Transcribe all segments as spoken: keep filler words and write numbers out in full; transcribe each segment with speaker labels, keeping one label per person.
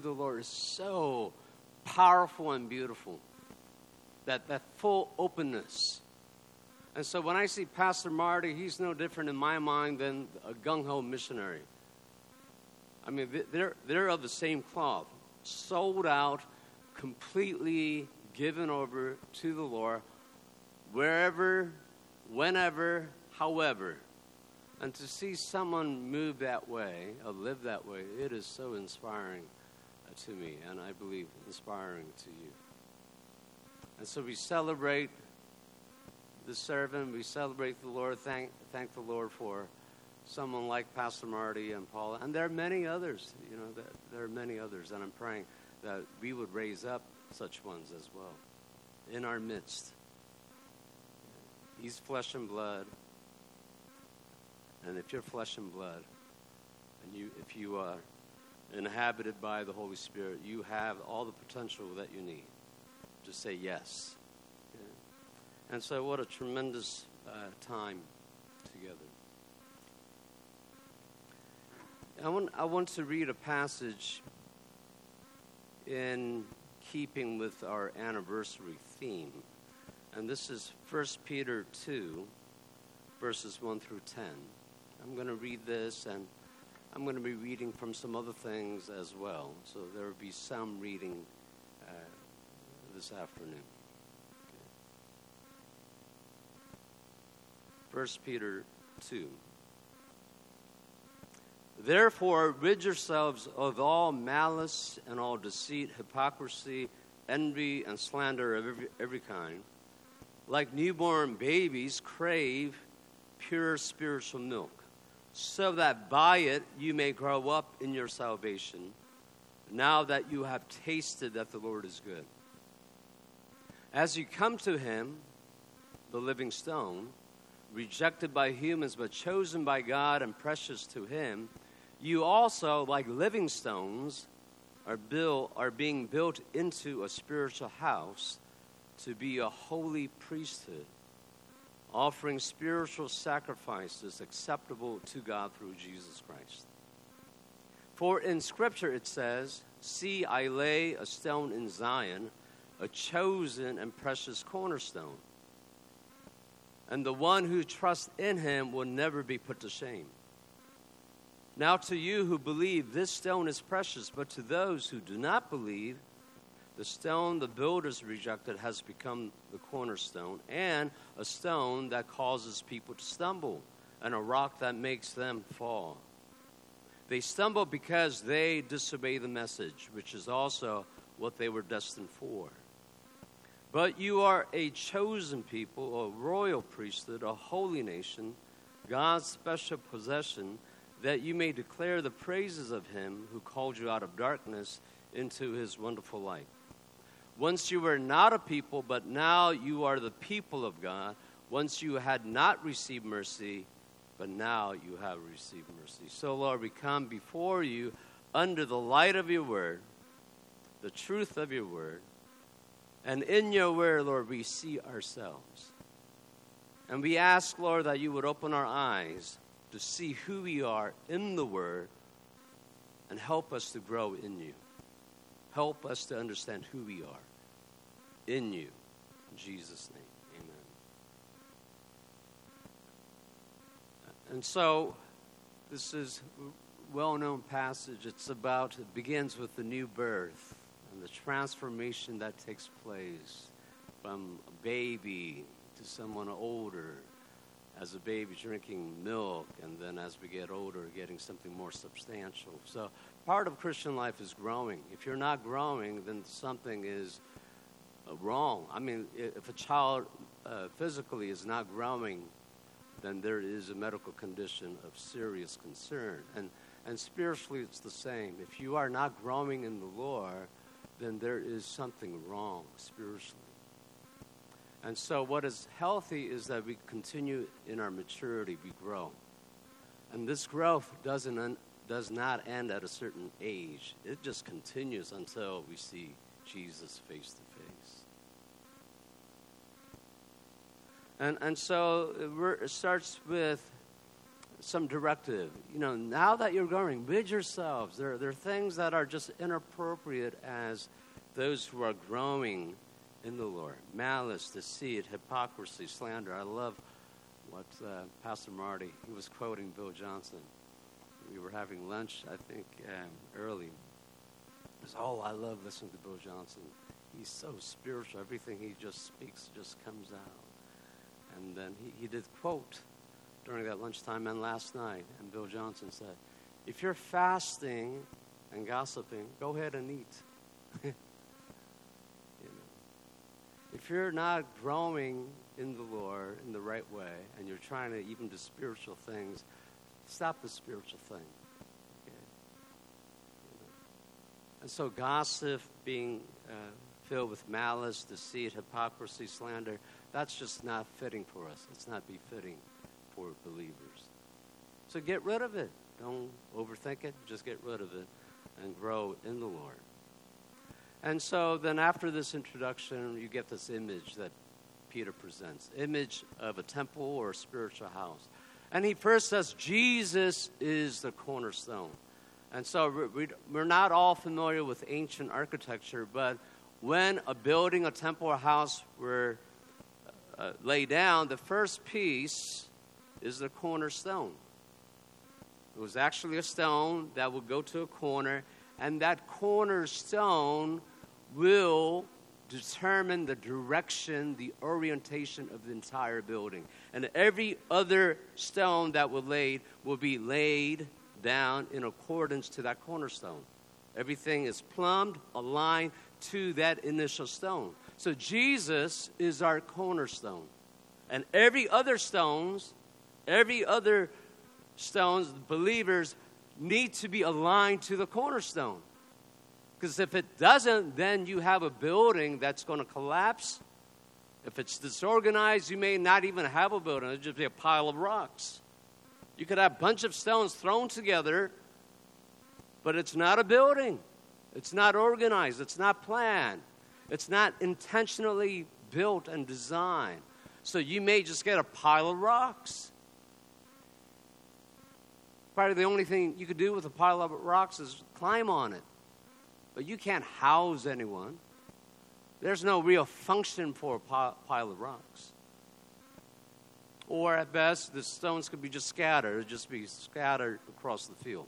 Speaker 1: the Lord is so powerful and beautiful. That, that full openness. And so when I see Pastor Marty, he's no different in my mind than a gung-ho missionary. I mean, they're, they're of the same cloth. Sold out, completely given over to the Lord, wherever, whenever, however. And to see someone move that way, or live that way, it is so inspiring to me, and I believe inspiring to you. And so we celebrate the servant, we celebrate the Lord, thank thank the Lord for someone like Pastor Marty and Paula. And there are many others, you know, there, there are many others, and I'm praying that we would raise up such ones as well in our midst. He's flesh and blood. And if you're flesh and blood, and you if you are inhabited by the Holy Spirit, you have all the potential that you need to say yes. Okay? And so what a tremendous uh, time together. I want, I want to read a passage in keeping with our anniversary theme. And this is First Peter two, verses one through ten. I'm going to read this, and I'm going to be reading from some other things as well. So there will be some reading uh, this afternoon. Okay. First Peter two. Therefore, rid yourselves of all malice and all deceit, hypocrisy, envy, and slander of every, every kind. Like newborn babies, crave pure spiritual milk, so that by it you may grow up in your salvation, now that you have tasted that the Lord is good. As you come to him, the living stone, rejected by humans but chosen by God and precious to him, you also, like living stones, are built, are being built into a spiritual house to be a holy priesthood, offering spiritual sacrifices acceptable to God through Jesus Christ. For in Scripture it says, "See, I lay a stone in Zion, a chosen and precious cornerstone, and the one who trusts in him will never be put to shame." Now to you who believe, this stone is precious, but to those who do not believe, the stone the builders rejected has become the cornerstone, and a stone that causes people to stumble, and a rock that makes them fall. They stumble because they disobey the message, which is also what they were destined for. But you are a chosen people, a royal priesthood, a holy nation, God's special possession, that you may declare the praises of him who called you out of darkness into his wonderful light. Once you were not a people, but now you are the people of God. Once you had not received mercy, but now you have received mercy. So, Lord, we come before you under the light of your word, the truth of your word. And in your word, Lord, we see ourselves. And we ask, Lord, that you would open our eyes to see who we are in the word and help us to grow in you. Help us to understand who we are in you. In Jesus' name, amen. And so, this is a well-known passage. It's about, it begins with the new birth and the transformation that takes place from a baby to someone older, as a baby drinking milk, and then as we get older, getting something more substantial. So part of Christian life is growing. If you're not growing, then something is uh, wrong. I mean, if a child uh, physically is not growing, then there is a medical condition of serious concern. And, and spiritually, it's the same. If you are not growing in the Lord, then there is something wrong spiritually. And so what is healthy is that we continue in our maturity, we grow. And this growth doesn't un- does not end at a certain age. It just continues until we see Jesus face to face. And and so it, it starts with some directive. You know, now that you're growing, rid yourselves. There, there are things that are just inappropriate as those who are growing in the Lord. Malice, deceit, hypocrisy, slander. I love what uh, Pastor Marty, he was quoting Bill Johnson. We were having lunch, I think, um, early. He says, oh, I love listening to Bill Johnson. He's so spiritual. Everything he just speaks just comes out. And then he, he did quote during that lunchtime and last night. And Bill Johnson said, if you're fasting and gossiping, go ahead and eat. you know. If you're not growing in the Lord in the right way, and you're trying to even do spiritual things, stop the spiritual thing. Okay? You know. And so gossip, being uh, filled with malice, deceit, hypocrisy, slander, that's just not fitting for us. It's not befitting for believers. So get rid of it. Don't overthink it. Just get rid of it and grow in the Lord. And so then after this introduction, you get this image that Peter presents, image of a temple or a spiritual house. And he first says Jesus is the cornerstone. And so we're not all familiar with ancient architecture, but when a building, a temple, or house were uh, laid down, the first piece is the cornerstone. It was actually a stone that would go to a corner, and that cornerstone will determine the direction, the orientation of the entire building. And every other stone that was laid will be laid down in accordance to that cornerstone. Everything is plumbed, aligned to that initial stone. So Jesus is our cornerstone. And every other stones, every other stones, believers need to be aligned to the cornerstone. Because if it doesn't, then you have a building that's going to collapse. If it's disorganized, you may not even have a building. It'll just be a pile of rocks. You could have a bunch of stones thrown together, but it's not a building. It's not organized. It's not planned. It's not intentionally built and designed. So you may just get a pile of rocks. Probably the only thing you could do with a pile of rocks is climb on it. But you can't house anyone. There's no real function for a pile of rocks. Or at best, the stones could be just scattered. It'd just be scattered across the field.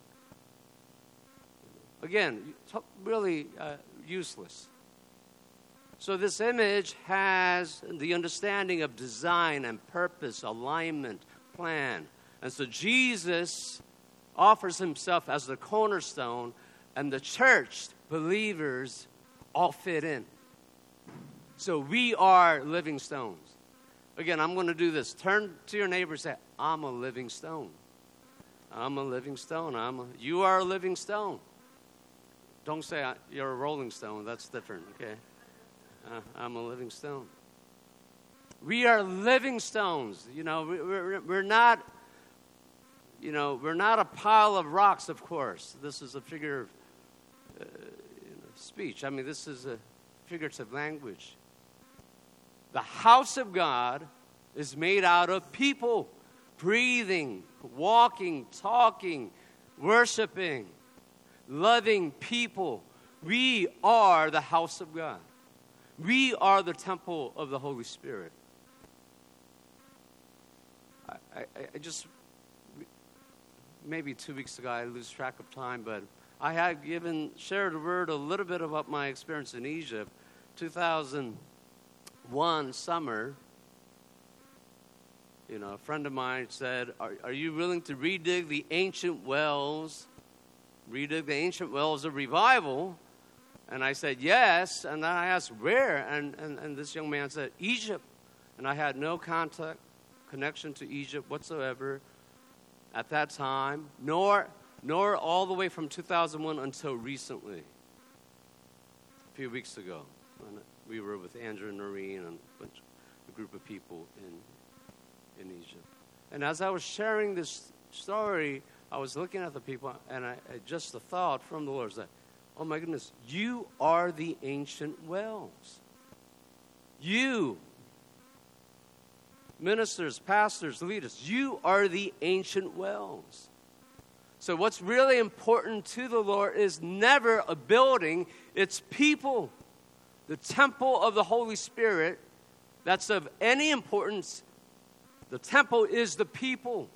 Speaker 1: Again, really uh, useless. So this image has the understanding of design and purpose, alignment, plan. And so Jesus offers himself as the cornerstone, and the church, believers, all fit in. So we are living stones. Again, I'm going to do this. Turn to your neighbor and say, I'm a living stone. I'm a living stone. I'm a, you are a living stone. Don't say you're a rolling stone. That's different, okay? Uh, I'm a living stone. We are living stones. You know, we're, we're not, you know, we're not a pile of rocks, of course. This is a figure of uh, you know, speech. I mean, this is a figurative language. The house of God is made out of people breathing, walking, talking, worshiping, loving people. We are the house of God. We are the temple of the Holy Spirit. I, I, I just, maybe two weeks ago, I lose track of time, but I had given, shared a word a little bit about my experience in Egypt. two thousand one summer, you know, a friend of mine said, are, are you willing to redig the ancient wells, redig the ancient wells of revival? And I said, yes. And then I asked, where? And, and, and this young man said, Egypt. And I had no contact, connection to Egypt whatsoever at that time, nor, nor all the way from two thousand one until recently, a few weeks ago. When we were with Andrew and Noreen and a, bunch, a group of people in, in Egypt. And as I was sharing this story, I was looking at the people, and I, I just the thought from the Lord was that, oh my goodness, you are the ancient wells. You. ministers, pastors, leaders. You are the ancient wells. So what's really important to the Lord is never a building, it's people. The temple of the Holy Spirit, that's of any importance. The temple is the people.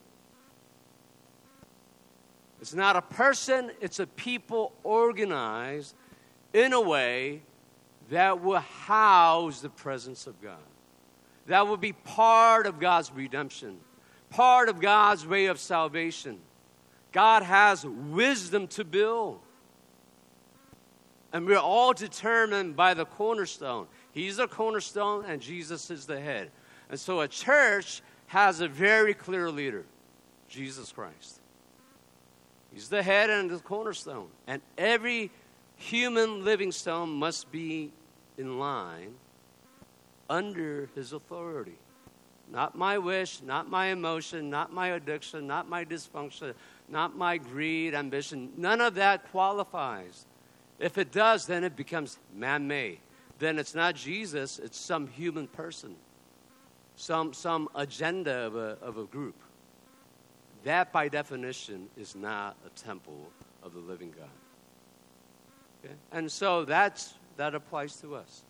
Speaker 1: It's not a person, it's a people organized in a way that will house the presence of God. That will be part of God's redemption, part of God's way of salvation. God has wisdom to build. And we're all determined by the cornerstone. He's the cornerstone and Jesus is the head. And so a church has a very clear leader, Jesus Christ. He's the head and the cornerstone. And every human living stone must be in line under his authority. Not my wish, not my emotion, not my addiction, not my dysfunction, not my greed, ambition. None of that qualifies. If it does, then it becomes man-made. Then it's not Jesus, it's some human person, some, some agenda of a, of a group. That, by definition, is not a temple of the living God. Okay? And so that's, that applies to us.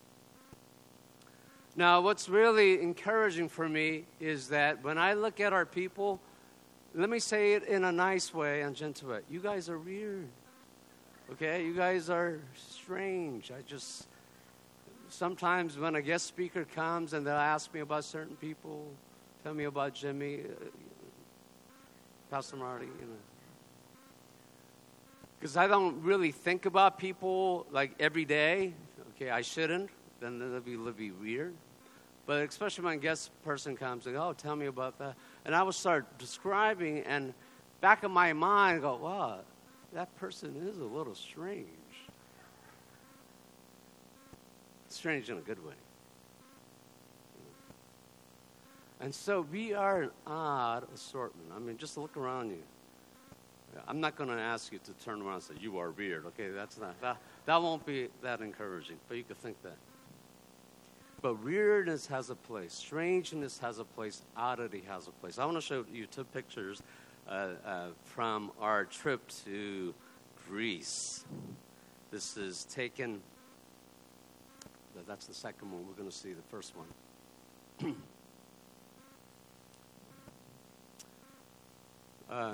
Speaker 1: Now, what's really encouraging for me is that when I look at our people, let me say it in a nice way and gentle way. You guys are weird. Okay? You guys are strange. I just, sometimes when a guest speaker comes and they'll ask me about certain people, tell me about Jimmy, uh, Pastor Marty, you know. Because I don't really think about people like every day. Okay, I shouldn't. Then that'd be, that'd be weird. But especially when a guest person comes and, oh, tell me about that. And I will start describing, and back in my mind, I go, wow, that person is a little strange. Strange in a good way. And so we are an odd assortment. I mean, just look around you. I'm not going to ask you to turn around and say, you are weird. Okay, that's not, that, that won't be that encouraging, but you could think that. But weirdness has a place. Strangeness has a place. Oddity has a place. I want to show you two pictures uh, uh, from our trip to Greece. This is taken, that's the second one. We're going to see the first one. uh,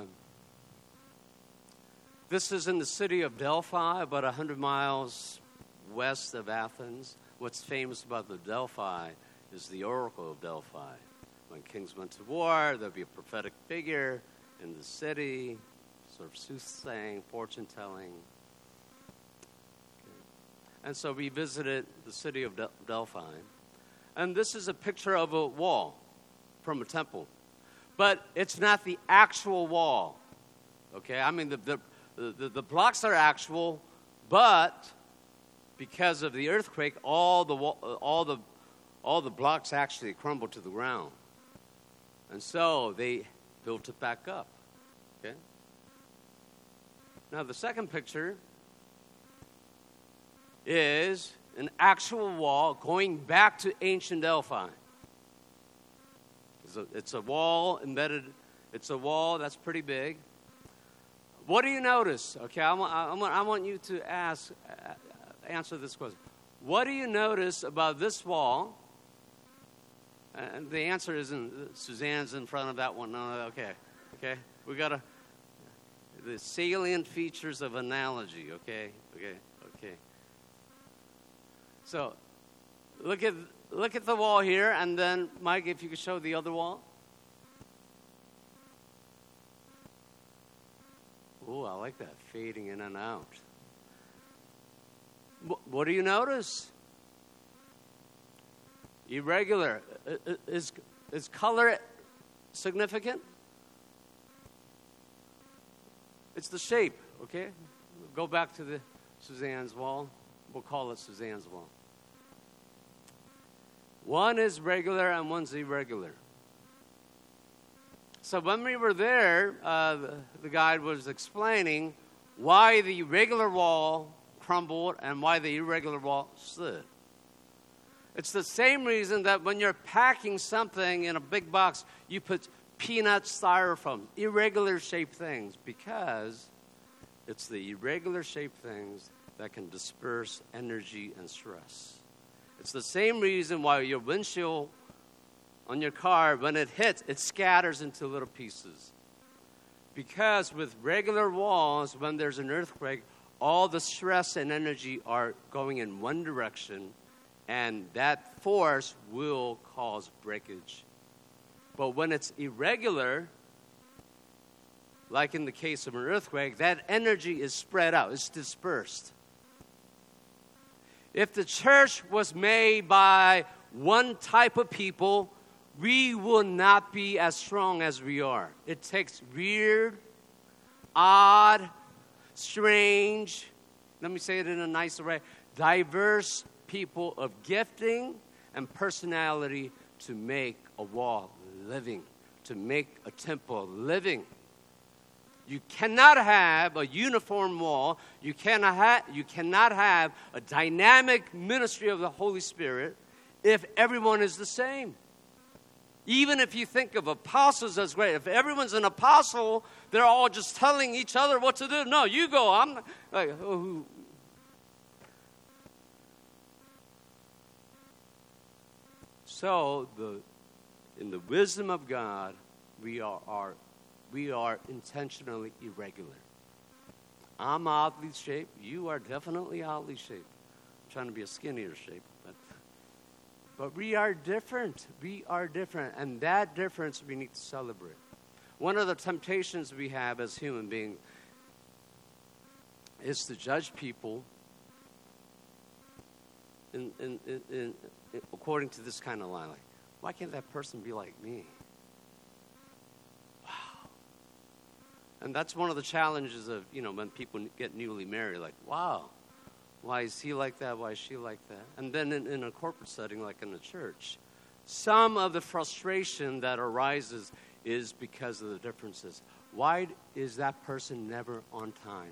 Speaker 1: this is in the city of Delphi, about one hundred miles west of Athens. What's famous about the Delphi is the Oracle of Delphi. When kings went to war, there'd be a prophetic figure in the city, sort of soothsaying, fortune-telling. Okay. And so we visited the city of Del- Delphi. And this is a picture of a wall from a temple. But it's not the actual wall. Okay, I mean, the, the, the, the blocks are actual, but because of the earthquake, all the all the all the blocks actually crumbled to the ground, and so they built it back up. Okay. Now the second picture is an actual wall going back to ancient Delphi. It's a, it's a wall embedded. It's a wall that's pretty big. What do you notice? Okay, I want I want, I want you to ask. Uh, answer this question. What do you notice about this wall? And the answer isn't Suzanne's in front of that one. No, no, okay. Okay. We got to the salient features of analogy, okay? Okay. Okay. So, look at look at the wall here, and then Mike, if you could show the other wall. Oh, I like that, fading in and out. What do you notice? Irregular. Is, is color significant? It's the shape, okay? Go back to the Suzanne's wall. We'll call it Suzanne's wall. One is regular and one's irregular. So when we were there, uh, the, the guide was explaining why the regular wall crumbled and why the irregular wall stood. It's the same reason that when you're packing something in a big box, you put peanut styrofoam, irregular shaped things, because it's the irregular shaped things that can disperse energy and stress. It's the same reason why your windshield on your car, when it hits, it scatters into little pieces. Because with regular walls, when there's an earthquake, all the stress and energy are going in one direction, and that force will cause breakage. But when it's irregular, like in the case of an earthquake, that energy is spread out, it's dispersed. If the church was made by one type of people, we will not be as strong as we are. It takes weird, odd, strange, let me say it in a nicer way, diverse people of gifting and personality to make a wall living, to make a temple living. You cannot have a uniform wall. You cannot have, you cannot have a dynamic ministry of the Holy Spirit if everyone is the same. Even if you think of apostles as great, if everyone's an apostle, they're all just telling each other what to do. No, you go. I'm not, like, oh. So, the, in the wisdom of God, we are, are we are intentionally irregular. I'm oddly shaped. You are definitely oddly shaped. I'm trying to be a skinnier shape, but but we are different. We are different, and that difference we need to celebrate. One of the temptations we have as human beings is to judge people in, in, in, in, according to this kind of line, like, why can't that person be like me? And that's one of the challenges of, you know, when people get newly married, like, wow, why is he like that? Why is she like that? And then in, in a corporate setting, like in a church, some of the frustration that arises is because of the differences. Why is that person never on time?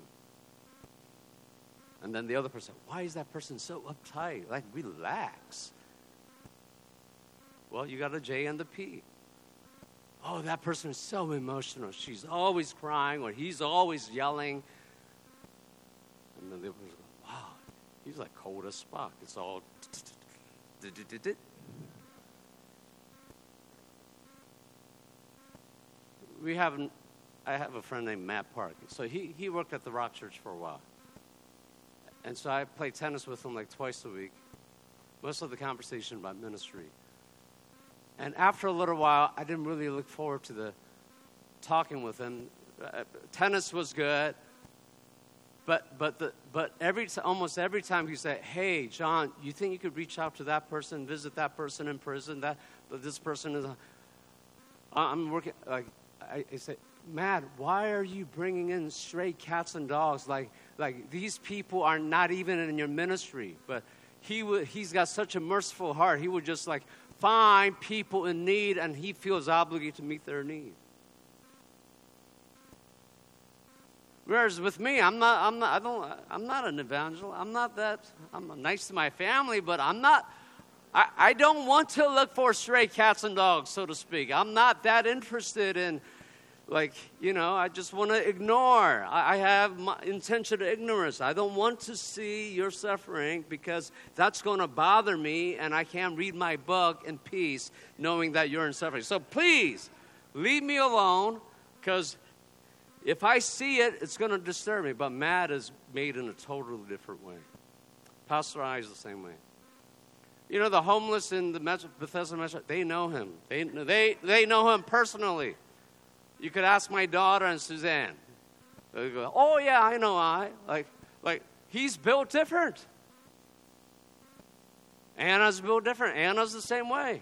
Speaker 1: And then the other person, why is that person so uptight? Like, relax. Well, you got a J and the P. Oh, that person is so emotional. She's always crying, or he's always yelling. And then the other person goes, wow, he's like cold as Spock. It's all... We have, I have a friend named Matt Park. So he, he worked at the Rock Church for a while. And so I played tennis with him like twice a week. Most of the conversation about ministry. And after a little while, I didn't really look forward to the talking with him. Uh, tennis was good, but but the but every t- almost every time he said, "Hey, John, you think you could reach out to that person, visit that person in prison? That this person is." A, I'm working. Like I, I say, Matt, why are you bringing in stray cats and dogs? Like like these people are not even in your ministry. But he would. He's got such a merciful heart. He would just like find people in need, and he feels obligated to meet their need. Whereas with me, I'm not, I'm not, I don't, I'm not an evangelist. I'm not that. I'm nice to my family, but I'm not. I, I don't want to look for stray cats and dogs, so to speak. I'm not that interested in, like, you know, I just want to ignore. I, I have my intention of ignorance. I don't want to see your suffering because that's going to bother me, and I can't read my book in peace knowing that you're in suffering. So please, leave me alone, because if I see it, it's going to disturb me. But Matt is made in a totally different way. Pastor I is the same way. You know, the homeless in the Bethesda Metro, they know him. They, they, they know him personally. You could ask my daughter and Suzanne. They go, oh, yeah, I know I. Like, like he's built different. Anna's built different. Anna's the same way.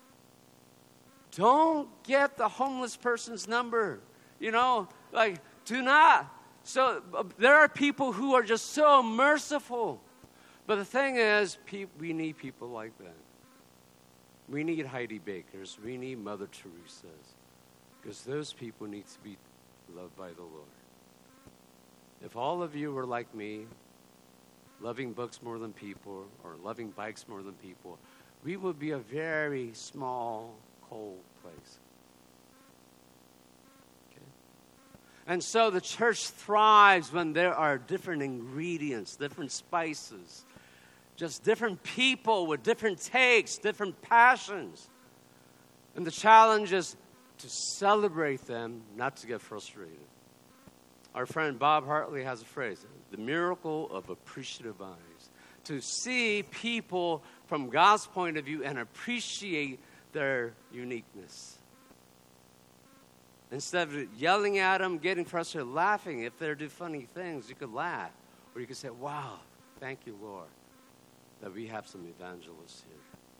Speaker 1: Don't get the homeless person's number. You know, like, do not. So uh, there are people who are just so merciful. But the thing is, pe- we need people like that. We need Heidi Bakers. We need Mother Teresa's. Because those people need to be loved by the Lord. If all of you were like me, loving books more than people, or loving bikes more than people, we would be a very small, cold place. Okay? And so the church thrives when there are different ingredients, different spices, just different people with different takes, different passions. And the challenge is to celebrate them, not to get frustrated. Our friend Bob Hartley has a phrase, the miracle of appreciative eyes. To see people from God's point of view and appreciate their uniqueness. Instead of yelling at them, getting frustrated, laughing. If they do funny things, you could laugh. Or you could say, wow, thank you, Lord, that we have some evangelists here.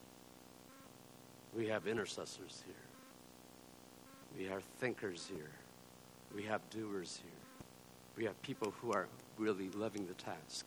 Speaker 1: We have intercessors here. We have thinkers here. We have doers here. We have people who are really loving the task.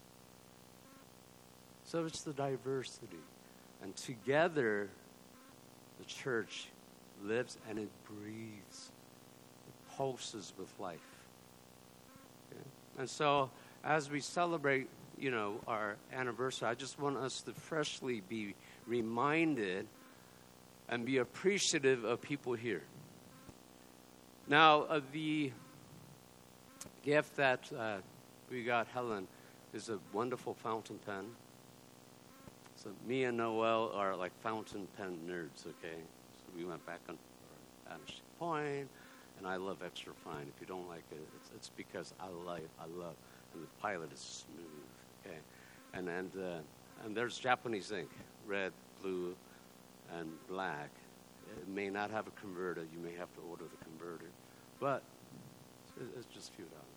Speaker 1: So it's the diversity. And together, the church lives and it breathes. It pulses with life. Okay? And so as we celebrate, you know, our anniversary, I just want us to freshly be reminded and be appreciative of people here. Now, uh, the gift that uh, we got Helen is a wonderful fountain pen. So me and Noel are like fountain pen nerds, okay? So we went back on Vanishing Point, and I love Extra Fine. If you don't like it, it's, it's because I like, I love, and the Pilot is smooth, okay? And and uh, and there's Japanese ink, red, blue, and black. It may not have a converter. You may have to order the converter, but it's just a few dollars.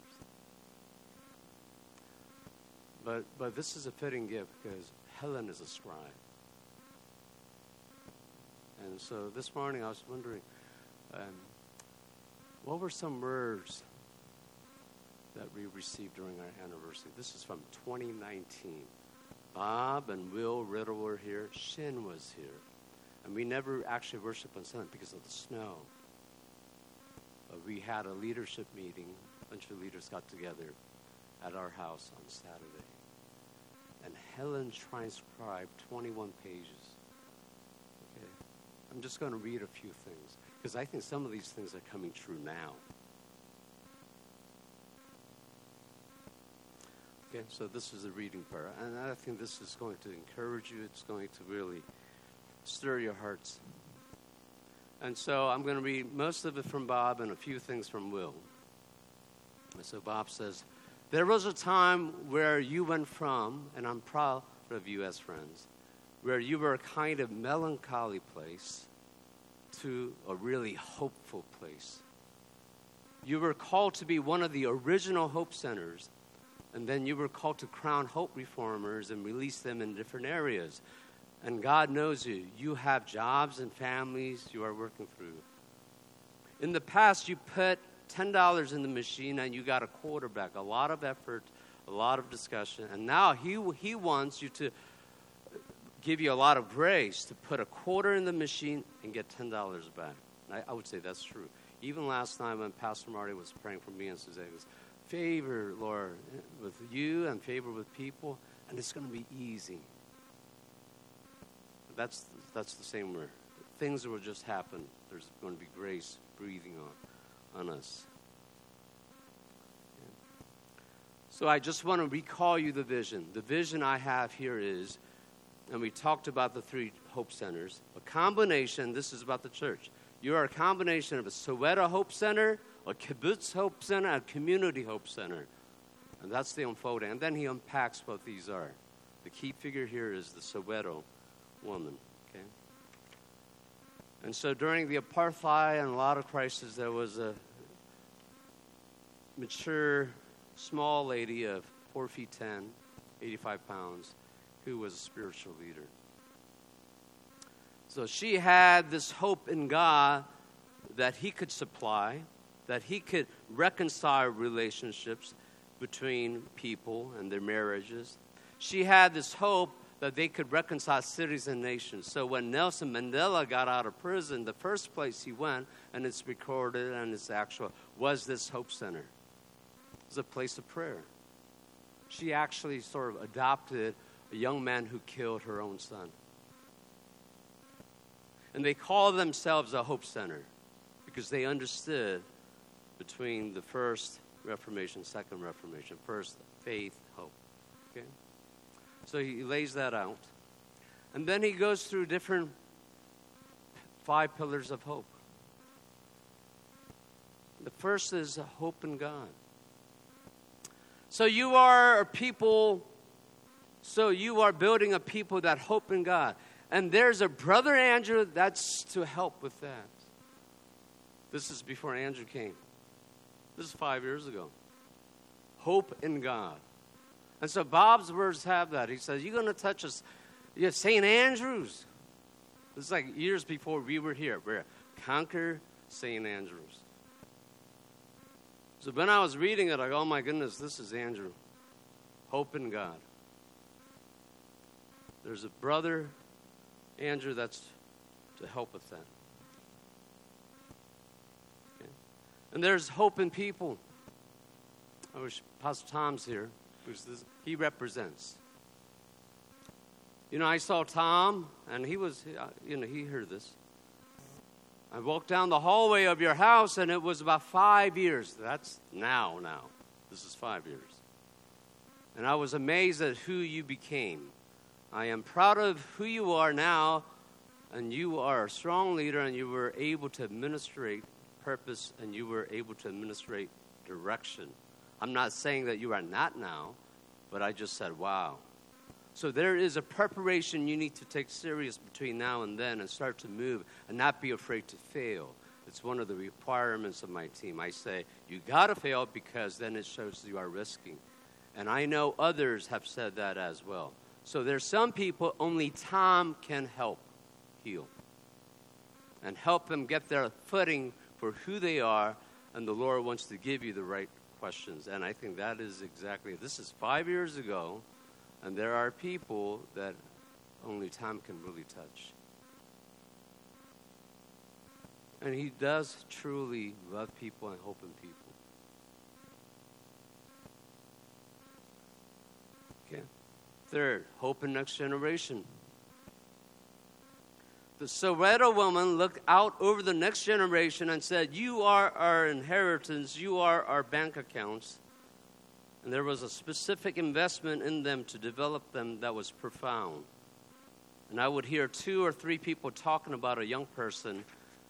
Speaker 1: But but this is a fitting gift because Helen is a scribe. And so this morning I was wondering, um, what were some words that we received during our anniversary? This is from twenty nineteen. Bob and Will Riddle were here. Shin was here. And we never actually worshiped on Sunday because of the snow. But we had a leadership meeting. A bunch of leaders got together at our house on Saturday. And Helen transcribed twenty-one pages. Okay. I'm just going to read a few things because I think some of these things are coming true now. Okay, so this is the reading part. And I think this is going to encourage you. It's going to really stir your hearts. And so I'm going to read most of it from Bob and a few things from Will. And so Bob says, there was a time where you went from, and I'm proud of you as friends, where you were a kind of melancholy place to a really hopeful place. You were called to be one of the original Hope Centers, and then you were called to crown hope reformers and release them in different areas. And God knows you. You have jobs and families you are working through. In the past, you put ten dollars in the machine and you got a quarterback. A lot of effort, a lot of discussion. And now he, he wants you to give you a lot of grace to put a quarter in the machine and get ten dollars back. I, I would say that's true. Even last night when Pastor Marty was praying for me and Suzanne, it was favor, Lord, with you and favor with people, and it's going to be easy. That's that's the same word. Things will just happen. There's going to be grace breathing on, on us. Yeah. So I just want to recall you the vision. The vision I have here is, and we talked about the three Hope Centers, a combination, this is about the church. You are a combination of a Soweto Hope Center, a Kibbutz Hope Center, and a Community Hope Center. And that's the unfolding. And then he unpacks what these are. The key figure here is the Soweto woman. Okay. And so during the apartheid and a lot of crises, there was a mature, small lady of four feet ten, eighty-five pounds, who was a spiritual leader. So she had this hope in God that he could supply, that he could reconcile relationships between people and their marriages. She had this hope that they could reconcile cities and nations. So when Nelson Mandela got out of prison, the first place he went, and it's recorded and it's actual, was this Hope Center. It was a place of prayer. She actually sort of adopted a young man who killed her own son. And they call themselves a Hope Center because they understood between the first Reformation, second Reformation, first faith, hope. Okay? So he lays that out. And then he goes through different five pillars of hope. The first is hope in God. So you are a people, so you are building a people that hope in God. And there's a brother Andrew that's to help with that. This is before Andrew came. This is five years ago. Hope in God. And so Bob's words have that. He says, you're going to touch us. Yeah, Saint Andrews. This is like years before we were here. We're Conquer Saint Andrews. So when I was reading it, I go, oh my goodness, this is Andrew. Hope in God. There's a brother, Andrew, that's to help with that. Okay. And there's hope in people. I wish Pastor Tom's here, because this, he represents. You know, I saw Tom, and he was, you know, he heard this. I walked down the hallway of your house, and it was about five years. That's now, now. This is five years. And I was amazed at who you became. I am proud of who you are now, and you are a strong leader, and you were able to administrate purpose, and you were able to administrate direction. I'm not saying that you are not now, but I just said, wow. So there is a preparation you need to take serious between now and then and start to move and not be afraid to fail. It's one of the requirements of my team. I say, you got to fail because then it shows you are risking. And I know others have said that as well. So there's some people only Tom can help heal and help them get their footing for who they are, and the Lord wants to give you the right questions. And I think that is exactly, this is five years ago, and there are people that only Tom can really touch. And he does truly love people and hope in people. Okay. Third, hope in next generation. The Soweto woman looked out over the next generation and said, you are our inheritance, you are our bank accounts. And there was a specific investment in them to develop them that was profound. And I would hear two or three people talking about a young person,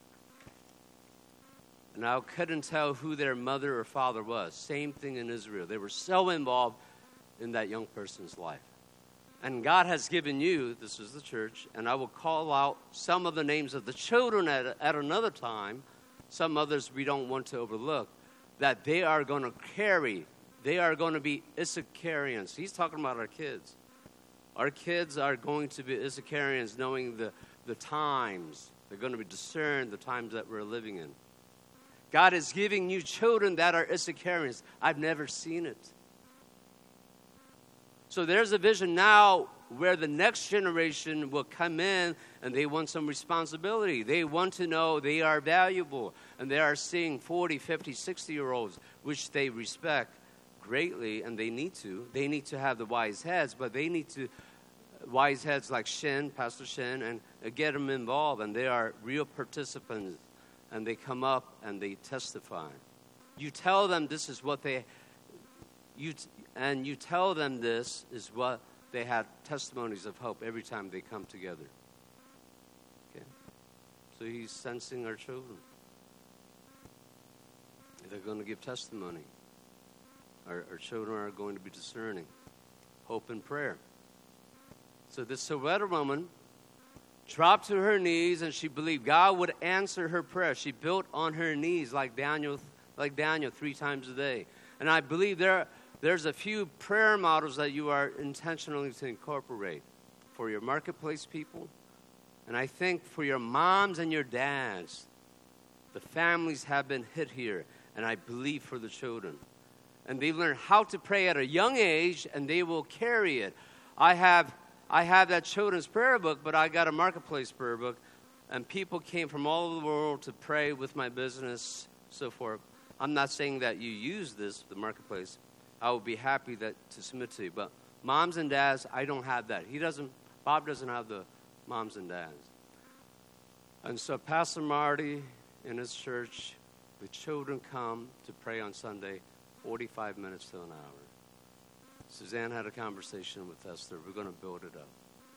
Speaker 1: and I couldn't tell who their mother or father was. Same thing in Israel. They were so involved in that young person's life. And God has given you, this is the church, and I will call out some of the names of the children at, at another time, some others we don't want to overlook, that they are going to carry. They are going to be Issacharians. He's talking about our kids. Our kids are going to be Issacharians, knowing the, the times. They're going to be discern the times that we're living in. God is giving you children that are Issacharians. I've never seen it. So there's a vision now where the next generation will come in and they want some responsibility. They want to know they are valuable. And they are seeing forty, fifty, sixty-year-olds, which they respect greatly, and they need to. They need to have the wise heads, but they need to, wise heads like Shin, Pastor Shin, and uh, get them involved, and they are real participants, and they come up and they testify. You tell them this is what they, you t- and you tell them this is what they have testimonies of hope every time they come together. Okay? So he's sensing our children. They're going to give testimony. Our, our children are going to be discerning. Hope and prayer. So this Soweto woman dropped to her knees, and she believed God would answer her prayer. She built on her knees like Daniel, like Daniel three times a day. And I believe there, there's a few prayer models that you are intentionally to incorporate for your marketplace people. And I think for your moms and your dads, the families have been hit here. And I believe for the children. And they learn how to pray at a young age, and they will carry it. I have I have that children's prayer book, but I got a marketplace prayer book, and people came from all over the world to pray with my business, so forth. I'm not saying that you use this, the marketplace. I would be happy that to submit to you. But moms and dads, I don't have that. He doesn't. Bob doesn't have the moms and dads. And so Pastor Marty in his church, the children come to pray on Sunday, forty-five minutes to an hour. Suzanne had a conversation with Esther. We're going to build it up.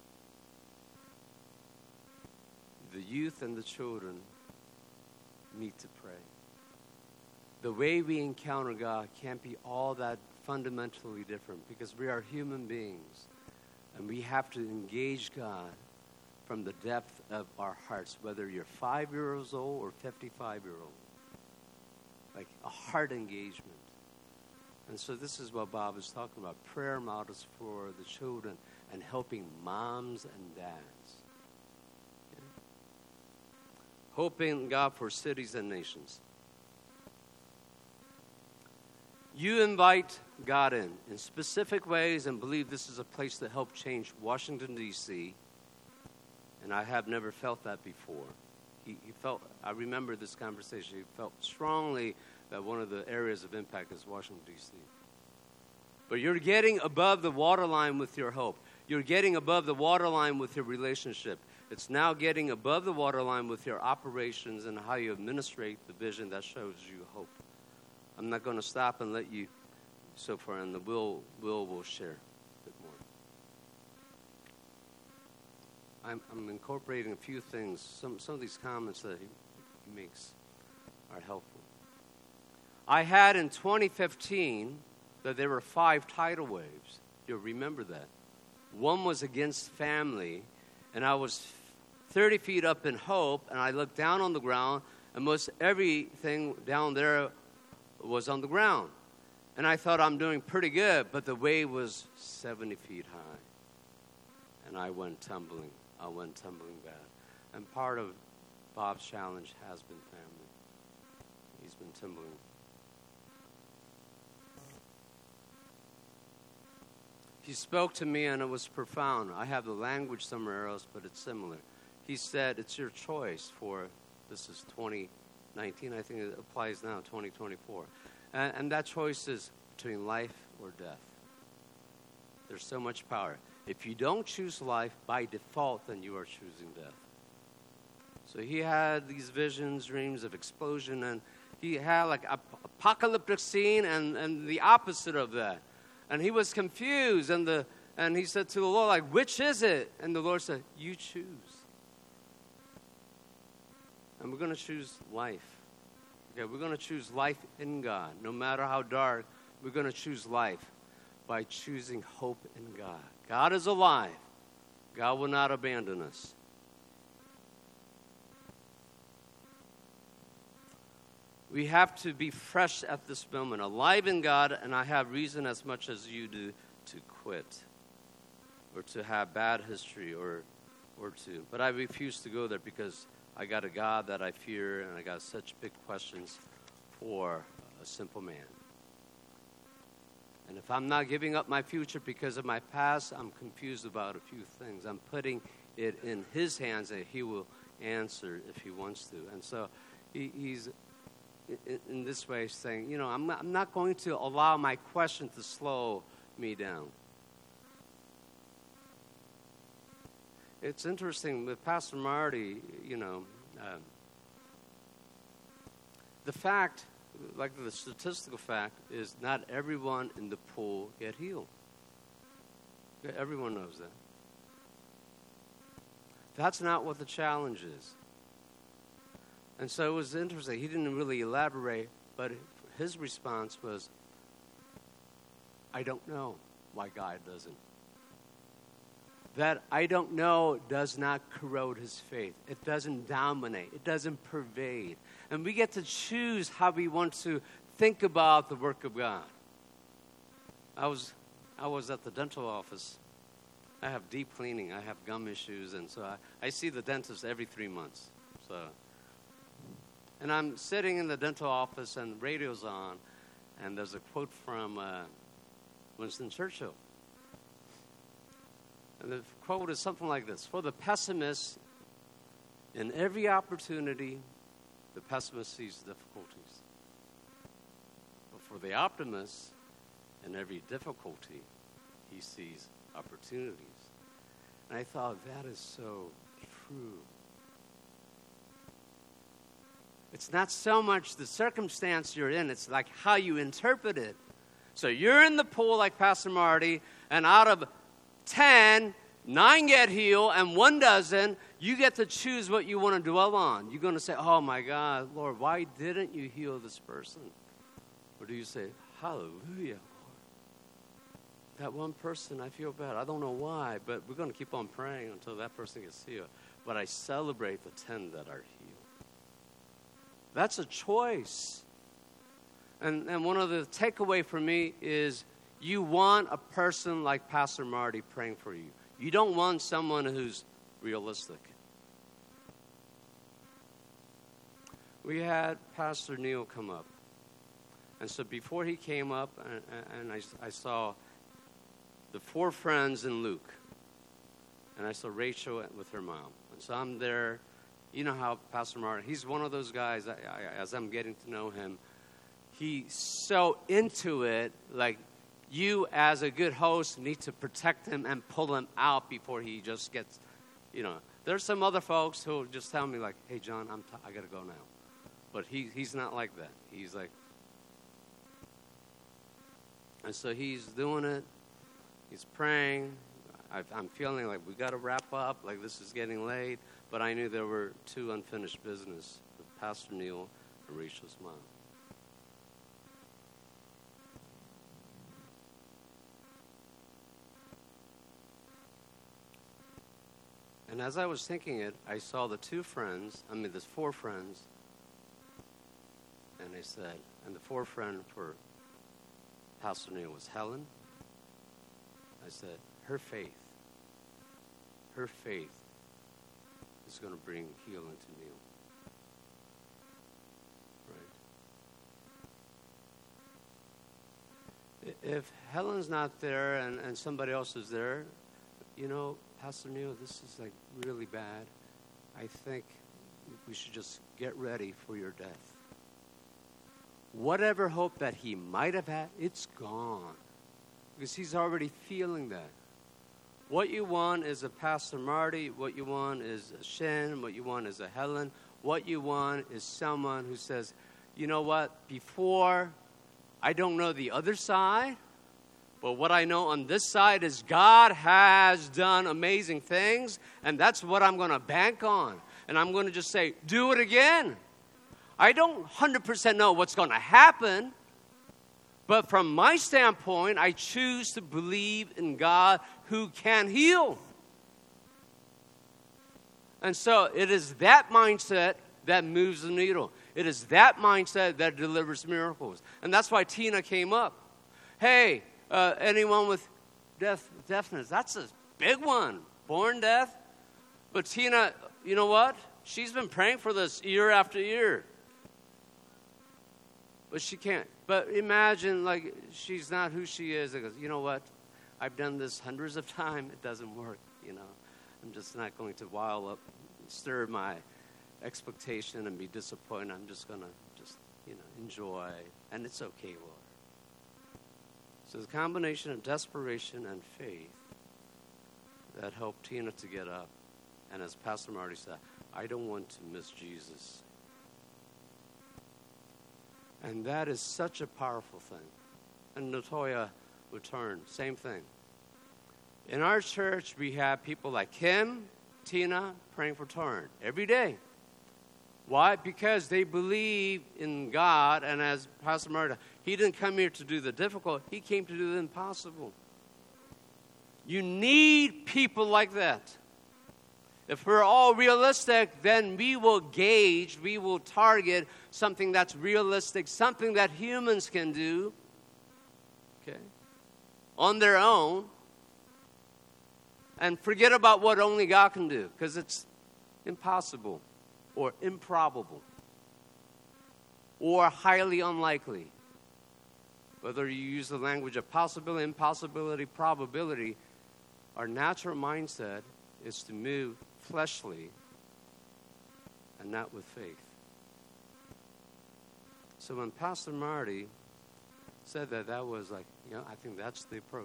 Speaker 1: The youth and the children need to pray. The way we encounter God can't be all that fundamentally different because we are human beings and we have to engage God from the depth of our hearts, whether you're five years old or fifty-five years old. Like a heart engagement. And so this is what Bob is talking about, prayer models for the children and helping moms and dads. Okay? Hoping God for cities and nations. You invite God in in specific ways and believe this is a place to help change Washington, D C, and I have never felt that before. He, he felt, I remember this conversation, he felt strongly that one of the areas of impact is Washington, D C. But you're getting above the waterline with your hope. You're getting above the waterline with your relationship. It's now getting above the waterline with your operations and how you administrate the vision that shows you hope. I'm not going to stop and let you so far, and the Will, Will will share a bit more. I'm, I'm incorporating a few things. Some, some of these comments that he, he makes are helpful. I had in twenty fifteen that there were five tidal waves. You'll remember that. One was against family, and I was thirty feet up in hope, and I looked down on the ground, and most everything down there was on the ground. And I thought I'm doing pretty good, but the wave was seventy feet high. And I went tumbling. I went tumbling bad. And part of Bob's challenge has been family. He's been tumbling. He spoke to me, and it was profound. I have the language somewhere else, but it's similar. He said, it's your choice for, this is twenty nineteen, I think it applies now, twenty twenty-four. And, and that choice is between life or death. There's so much power. If you don't choose life, by default, then you are choosing death. So he had these visions, dreams of explosion, and he had like an apocalyptic scene and, and the opposite of that. And he was confused, and the and he said to the Lord, like, which is it? And the Lord said, you choose. And we're going to choose life. Okay, we're going to choose life in God. No matter how dark, we're going to choose life by choosing hope in God. God is alive. God will not abandon us. We have to be fresh at this moment, alive in God, and I have reason as much as you do to quit or to have bad history or or to. But I refuse to go there because I got a God that I fear and I got such big questions for a simple man. And if I'm not giving up my future because of my past, I'm confused about a few things. I'm putting it in his hands and he will answer if he wants to. And so he, he's... in this way saying, you know, I'm not, I'm not going to allow my question to slow me down. It's interesting with Pastor Marty, you know, um, the fact, like the statistical fact, is not everyone in the pool get healed. Everyone knows that. That's not what the challenge is. And so it was interesting. He didn't really elaborate, but his response was, I don't know why God doesn't. That I don't know does not corrode his faith. It doesn't dominate. It doesn't pervade. And we get to choose how we want to think about the work of God. I was, I was at the dental office. I have deep cleaning. I have gum issues, and so I, I see the dentist every three months. So... And I'm sitting in the dental office, and the radio's on, and there's a quote from uh, Winston Churchill. And the quote is something like this: for the pessimist, in every opportunity, the pessimist sees difficulties. But for the optimist, in every difficulty, he sees opportunities. And I thought, that is so true. It's not so much the circumstance you're in, it's like how you interpret it. So you're in the pool like Pastor Marty, and out of ten, nine get healed and one doesn't. You get to choose what you want to dwell on. You're going to say, oh my God, Lord, why didn't you heal this person? Or do you say, hallelujah, Lord. That one person, I feel bad. I don't know why, but we're going to keep on praying until that person gets healed. But I celebrate the ten that are healed. That's a choice. And, and one of the takeaway for me is you want a person like Pastor Marty praying for you. You don't want someone who's realistic. We had Pastor Neil come up. And so before he came up, and, and I, I saw the four friends in Luke. And I saw Rachel with her mom. And so I'm there. You know how Pastor Martin, he's one of those guys, I, I, as I'm getting to know him, he's so into it, like you as a good host need to protect him and pull him out before he just gets, you know. There's some other folks who just tell me like, hey, John, I'm t- I got to go now. But he he's not like that. He's like, and so he's doing it. He's praying. I, I'm feeling like we got to wrap up, like this is getting late. But I knew there were two unfinished business with Pastor Neil and Rachel's mom. And as I was thinking it, I saw the two friends, I mean, there's four friends. And I said, and the fourth friend for Pastor Neil was Helen. I said, her faith, her faith is going to bring healing to Neil. Right? If Helen's not there and, and somebody else is there, you know, Pastor Neil, this is like really bad. I think we should just get ready for your death. Whatever hope that he might have had, it's gone. Because he's already feeling that. What you want is a Pastor Marty. What you want is a Shen. What you want is a Helen. What you want is someone who says, you know what, before, I don't know the other side, but what I know on this side is God has done amazing things, and that's what I'm going to bank on. And I'm going to just say, do it again. I don't one hundred percent know what's going to happen, but from my standpoint, I choose to believe in God who can heal. And so it is that mindset that moves the needle. It is that mindset that delivers miracles. And that's why Tina came up. Hey, uh, anyone with deaf, deafness, that's a big one. Born deaf. But Tina, you know what? She's been praying for this year after year. But she can't. But imagine, like, she's not who she is. Because, you know what? I've done this hundreds of times. It doesn't work, you know. I'm just not going to wild up, stir my expectation and be disappointed. I'm just going to just, you know, enjoy. And it's okay, Lord. So the combination of desperation and faith that helped Tina to get up. And as Pastor Marty said, I don't want to miss Jesus. And that is such a powerful thing. And Latoya would turn, same thing. In our church, we have people like Kim, Tina, praying for Torrin every day. Why? Because they believe in God, and as Pastor Marta, he didn't come here to do the difficult, he came to do the impossible. You need people like that. If we're all realistic, then we will gauge, we will target something that's realistic, something that humans can do, okay, on their own, and forget about what only God can do, because it's impossible or improbable or highly unlikely. Whether you use the language of possibility, impossibility, probability, our natural mindset is to move fleshly and not with faith. So when Pastor Marty said that, that was like, you know, I think that's the approach.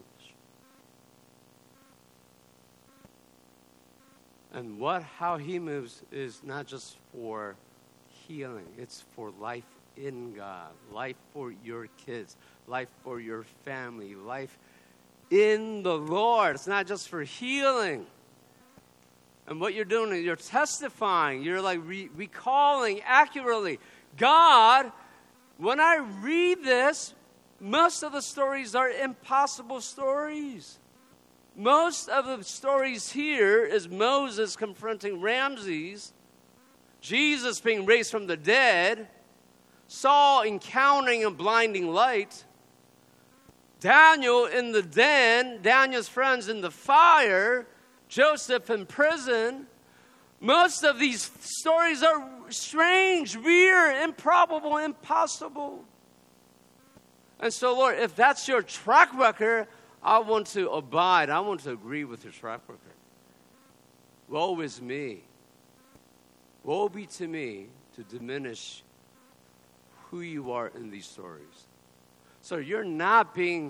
Speaker 1: And what, how he moves is not just for healing. It's for life in God, life for your kids, life for your family, life in the Lord. It's not just for healing. And what you're doing is you're testifying. You're like re- recalling accurately. God, when I read this, most of the stories are impossible stories. Most of the stories here is Moses confronting Ramses, Jesus being raised from the dead, Saul encountering a blinding light, Daniel in the den, Daniel's friends in the fire, Joseph in prison. Most of these stories are strange, weird, improbable, impossible. And so, Lord, if that's your track record, I want to abide. I want to agree with your track record. Woe is me. Woe be to me to diminish who you are in these stories. So you're not being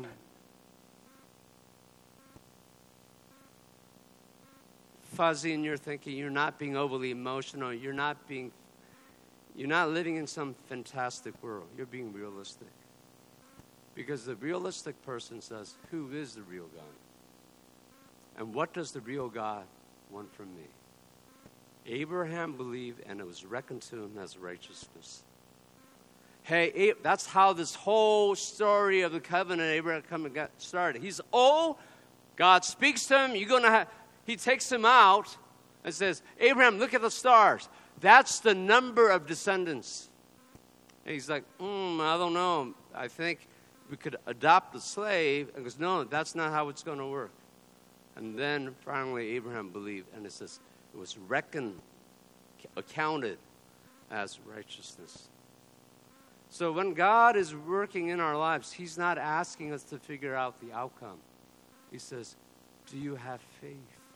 Speaker 1: fuzzy in your thinking. You're not being overly emotional. You're not being, you're not living in some fantastic world. You're being realistic. Because the realistic person says, who is the real God? And what does the real God want from me? Abraham believed, and it was reckoned to him as righteousness. Hey, that's how this whole story of the covenant Abraham got started. He's old. God speaks to him. You're gonna have, he takes him out and says, Abraham, look at the stars. That's the number of descendants. And he's like, hmm, I don't know. I think we could adopt the slave. And goes, no, that's not how it's going to work. And then finally Abraham believed, and it says it was reckoned, accounted as righteousness. So when God is working in our lives, he's not asking us to figure out the outcome. He says, do you have faith?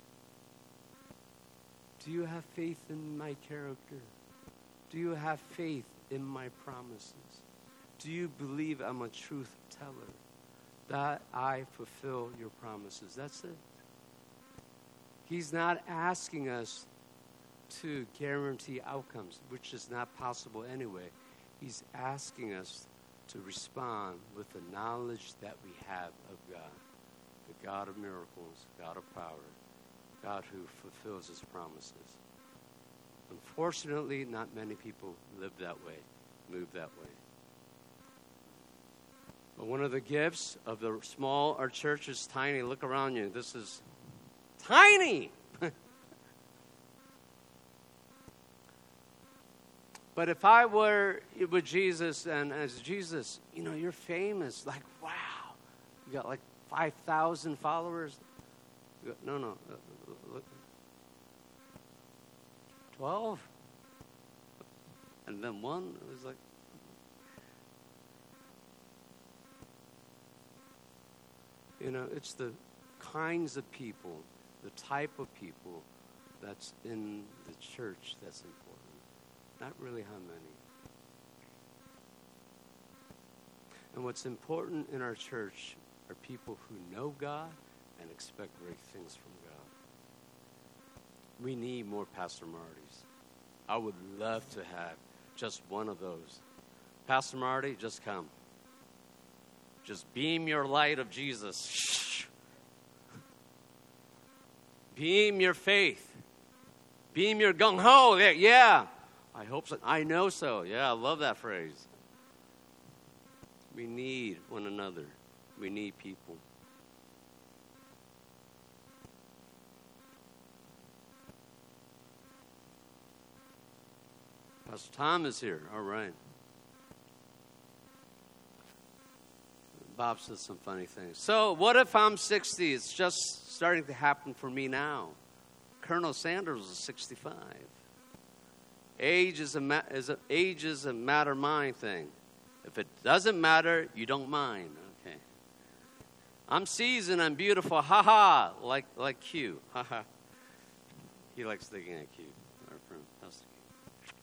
Speaker 1: Do you have faith in my character? Do you have faith in my promises? Do you believe I'm a truth teller? That I fulfill your promises. That's it. He's not asking us to guarantee outcomes, which is not possible anyway. He's asking us to respond with the knowledge that we have of God, the God of miracles, God of power, God who fulfills his promises. Unfortunately, not many people live that way, move that way. But one of the gifts of the small, our church is tiny. Look around you. This is tiny. But if I were with Jesus and as Jesus, you know, you're famous. Like, wow. You got like five thousand followers. No, no. Look. twelve. And then one was like, you know, it's the kinds of people, the type of people that's in the church that's important. Not really how many. And what's important in our church are people who know God and expect great things from God. We need more Pastor Martys. I would love to have just one of those. Pastor Marty, just come. Just beam your light of Jesus. Beam your faith. Beam your gung-ho. There, yeah. I hope so. I know so. Yeah, I love that phrase. We need one another. We need people. Pastor Tom is here. All right. Bob says some funny things. So what if I'm sixty? It's just starting to happen for me now. Colonel Sanders is sixty-five. Age is a, ma- is a age is a matter mind thing. If it doesn't matter, you don't mind. Okay. I'm seasoned. I'm beautiful. Ha ha. Like like Q. Ha ha. He likes thinking at Q. Our friend Pastor Q.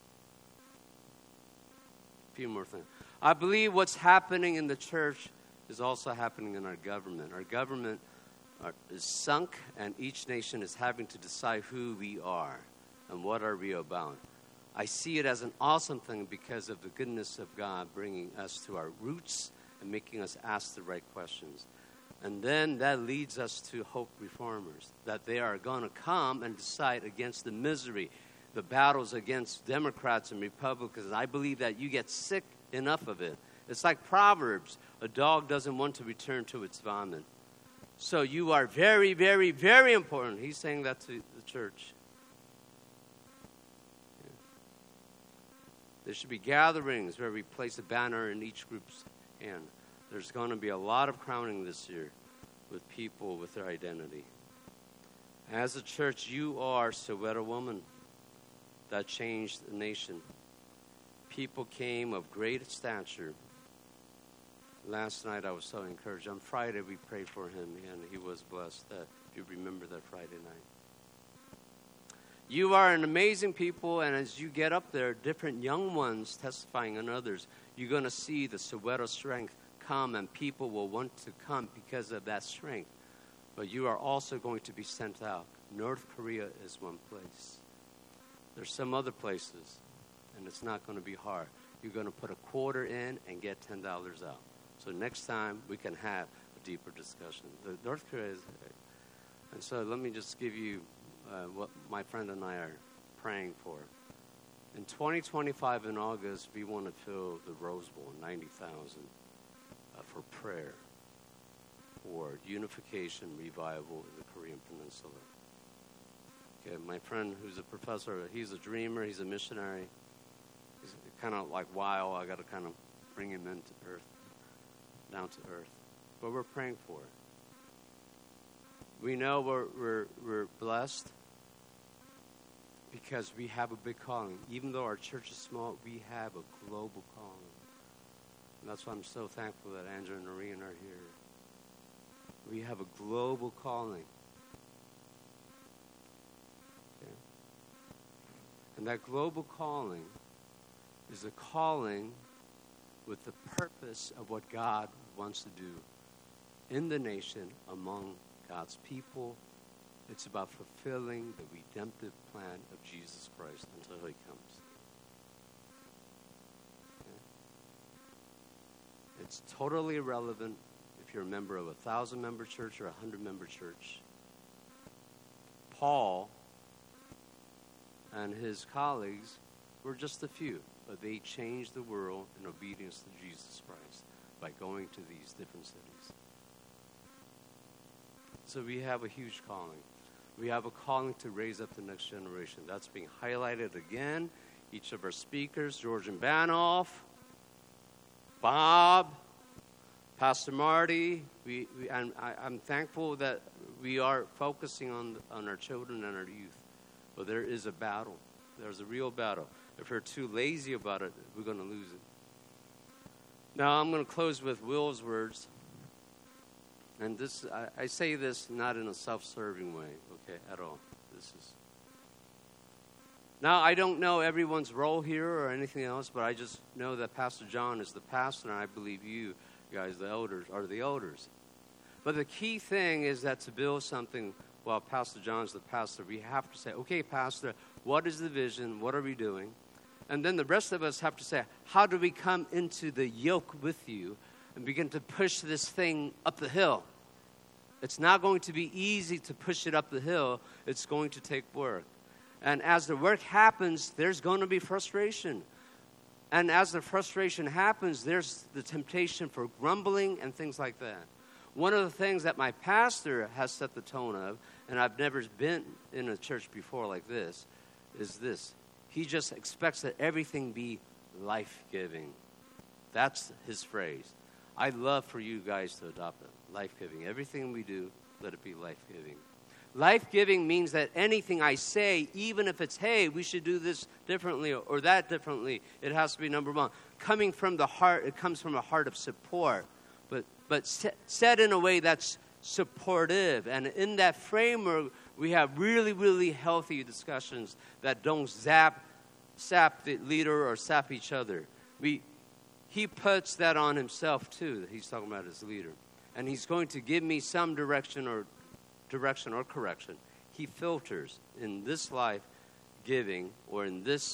Speaker 1: A few more things. I believe what's happening in the church is also happening in our government. Our government are, is sunk, and each nation is having to decide who we are and what are we about. I see it as an awesome thing because of the goodness of God bringing us to our roots and making us ask the right questions. And then that leads us to Hope Reformers, that they are going to come and decide against the misery, the battles against Democrats and Republicans. I believe that you get sick enough of it. It's like Proverbs. A dog doesn't want to return to its vomit. So you are very, very, very important. He's saying that to the church. Yeah. There should be gatherings where we place a banner in each group's hand. There's going to be a lot of crowning this year with people with their identity. As a church, you are Soweto woman that changed the nation. People came of great stature. Last night I was so encouraged. On Friday we prayed for him and he was blessed. Uh, if you remember that Friday night. You are an amazing people, and as you get up there, different young ones testifying on others, you're going to see the Soweto strength come, and people will want to come because of that strength. But you are also going to be sent out. North Korea is one place. There's some other places, and it's not going to be hard. You're going to put a quarter in and get ten dollars out. So next time we can have a deeper discussion. The North Korea is, and so let me just give you uh, what my friend and I are praying for. In twenty twenty-five in August, we want to fill the Rose Bowl, ninety thousand, uh, for prayer, for unification, revival in the Korean Peninsula. Okay, my friend who's a professor, he's a dreamer, he's a missionary. He's kind of like wild. I got to kind of bring him into earth, down to earth. But we're praying for it. We know we're, we're, we're blessed because we have a big calling. Even though our church is small, we have a global calling. And that's why I'm so thankful that Andrew and Noreen are here. We have a global calling. Okay? And that global calling is a calling with the purpose of what God wants to do in the nation among God's people. It's about fulfilling the redemptive plan of Jesus Christ until he comes. Okay? It's totally irrelevant if you're a member of a thousand-member church or a hundred-member church. Paul and his colleagues were just a few, but they changed the world in obedience to Jesus Christ by going to these different cities. So we have a huge calling. We have a calling to raise up the next generation. That's being highlighted again. Each of our speakers, George and Banoff, Bob, Pastor Marty. We, we and I, I'm thankful that we are focusing on on our children and our youth. But there is a battle. There's a real battle. If we're too lazy about it, we're going to lose it. Now I'm going to close with Will's words. And this, I, I say this not in a self-serving way, okay, at all. This is. Now, I don't know everyone's role here or anything else, but I just know that Pastor John is the pastor, and I believe you guys, the elders, are the elders. But the key thing is that to build something, while Pastor John's the pastor, we have to say, okay, Pastor, what is the vision? What are we doing? And then the rest of us have to say, how do we come into the yoke with you and begin to push this thing up the hill? It's not going to be easy to push it up the hill. It's going to take work. And as the work happens, there's going to be frustration. And as the frustration happens, there's the temptation for grumbling and things like that. One of the things that my pastor has set the tone of, and I've never been in a church before like this, is this. He just expects that everything be life-giving. That's his phrase. I'd love for you guys to adopt it. Life-giving. Everything we do, let it be life-giving. Life-giving means that anything I say, even if it's, hey, we should do this differently or, or that differently, it has to be number one. Coming from the heart, it comes from a heart of support, but but set, said in a way that's supportive. And in that framework, we have really, really healthy discussions that don't zap, sap the leader or sap each other. We, he puts that on himself, too, that he's talking about his leader. And he's going to give me some direction or direction or correction. He filters in this life giving or in this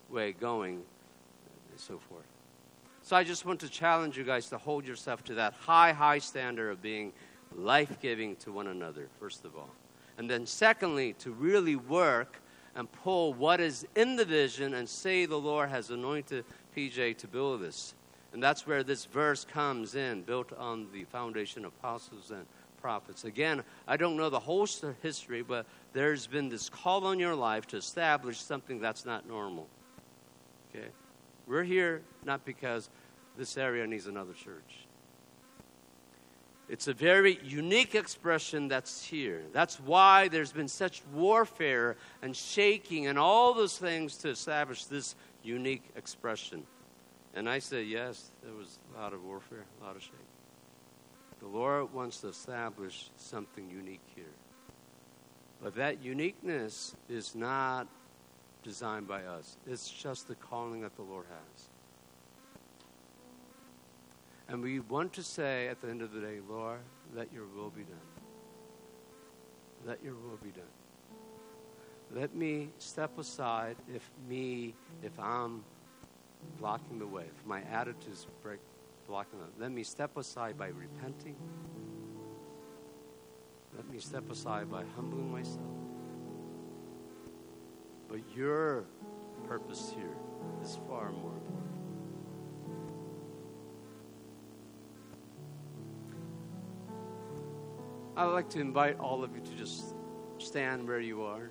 Speaker 1: way going, and so forth. So I just want to challenge you guys to hold yourself to that high, high standard of being life-giving to one another, first of all. And then secondly, to really work and pull what is in the vision and say the Lord has anointed P J to build this. And that's where this verse comes in, built on the foundation of apostles and prophets. Again, I don't know the whole history, but there's been this call on your life to establish something that's not normal. Okay? We're here not because this area needs another church. It's a very unique expression that's here. That's why there's been such warfare and shaking and all those things to establish this unique expression. And I say, yes, there was a lot of warfare, a lot of shaking. The Lord wants to establish something unique here. But that uniqueness is not designed by us. It's just the calling that the Lord has. And we want to say at the end of the day, Lord, let your will be done. Let your will be done. Let me step aside if me, if I'm blocking the way, if my attitudes break, blocking them. Let me step aside by repenting. Let me step aside by humbling myself. But your purpose here is far more important. I would like to invite all of you to just stand where you are.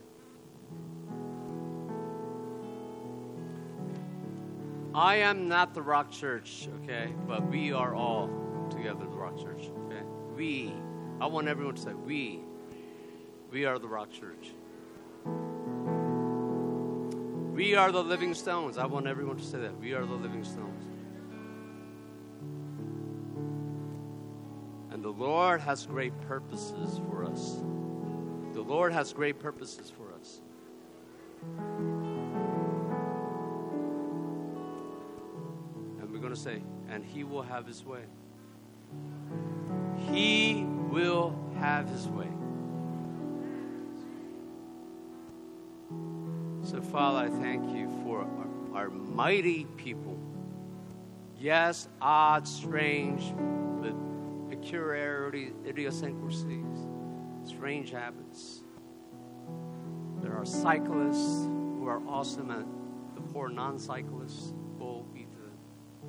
Speaker 1: I am not the Rock Church, okay? But we are all together the Rock Church, okay? We. I want everyone to say, we. We are the Rock Church. We are the living stones. I want everyone to say that. We are the living stones. And the Lord has great purposes for us. The Lord has great purposes for us. And we're going to say, and He will have His way. He will have His way. So, Father, I thank you for our, our mighty people. Yes, odd, strange, but peculiarity, idiosyncrasies, strange habits. There are cyclists who are awesome, and the poor non-cyclists will be to them.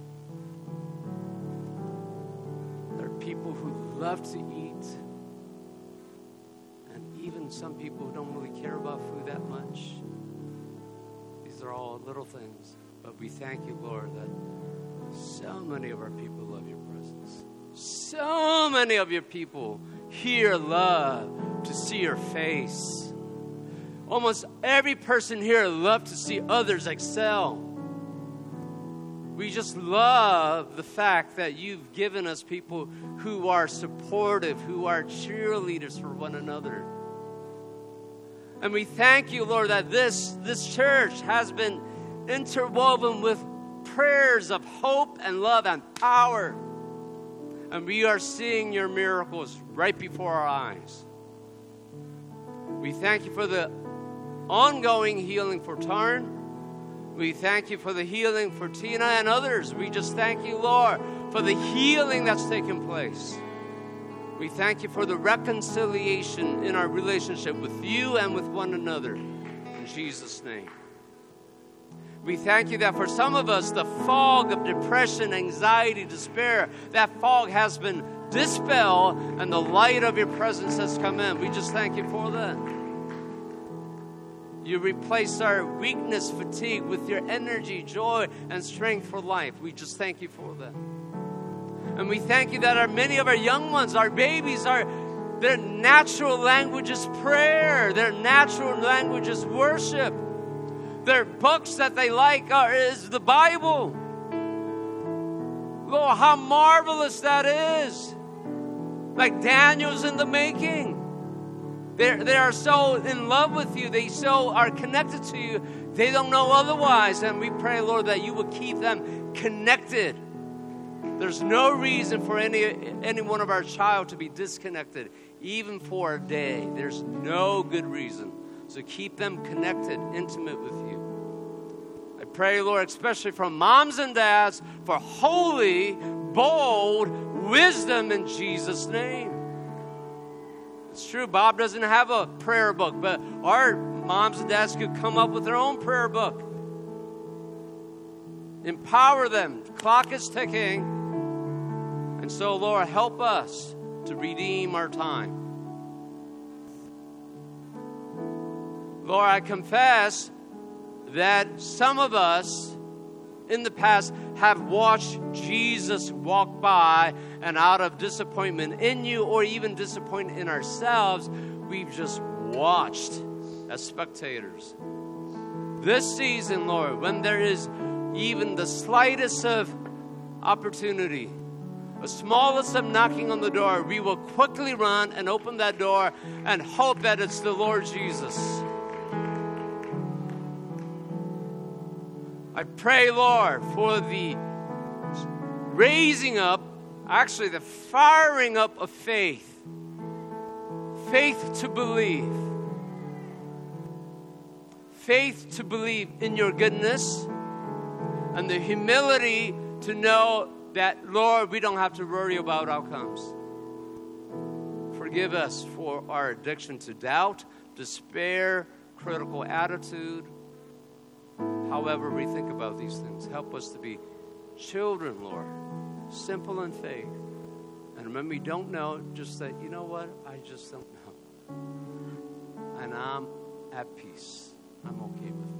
Speaker 1: There are people who love to eat, and even some people who don't really care about food that much. These are all little things, but we thank you, Lord, that so many of our people love your presence. So many of your people here love to see your face. Almost every person here loves to see others excel. We just love the fact that you've given us people who are supportive, who are cheerleaders for one another. And we thank you, Lord, that this, this church has been interwoven with prayers of hope and love and power. And we are seeing your miracles right before our eyes. We thank you for the ongoing healing for Tarn. We thank you for the healing for Tina and others. We just thank you, Lord, for the healing that's taken place. We thank you for the reconciliation in our relationship with you and with one another. In Jesus' name. We thank you that for some of us, the fog of depression, anxiety, despair, that fog has been dispelled and the light of your presence has come in. We just thank you for that. You replace our weakness, fatigue with your energy, joy, and strength for life. We just thank you for that. And we thank you that our many of our young ones, our babies, are their natural language is prayer. Their natural language is worship. Their books that they like are, is the Bible. Lord, how marvelous that is. Like Daniel's in the making. They're, they are so in love with you. They so are connected to you. They don't know otherwise. And we pray, Lord, that you will keep them connected. There's no reason for any, any one of our child to be disconnected, even for a day. There's no good reason. So keep them connected, intimate with you. I pray, Lord, especially for moms and dads, for holy, bold wisdom in Jesus' name. It's true, Bob doesn't have a prayer book, but our moms and dads could come up with their own prayer book. Empower them. The clock is ticking. And so, Lord, help us to redeem our time. Lord, I confess that some of us in the past have watched Jesus walk by, and out of disappointment in you or even disappointment in ourselves, we've just watched as spectators. This season, Lord, when there is even the slightest of opportunity, the smallest of knocking on the door, we will quickly run and open that door and hope that it's the Lord Jesus. I pray, Lord, for the raising up, actually the firing up of faith. Faith to believe. Faith to believe in your goodness. And the humility to know that, Lord, we don't have to worry about outcomes. Forgive us for our addiction to doubt, despair, critical attitude. However we think about these things, help us to be children, Lord, simple in faith. And remember, you don't know, just say, you know what? I just don't know. And I'm at peace. I'm okay with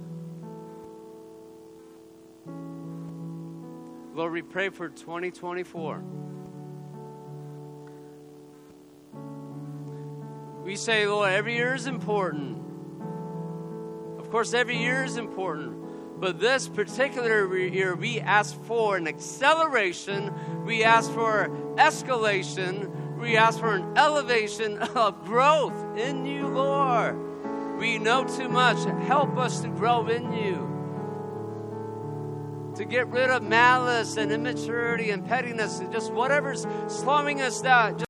Speaker 1: it. Lord, we pray for twenty twenty-four. We say, Lord, every year is important. Of course, every year is important. But this particular year, we ask for an acceleration. We ask for escalation. We ask for an elevation of growth in you, Lord. We know too much. Help us to grow in you. To get rid of malice and immaturity and pettiness and just whatever's slowing us down.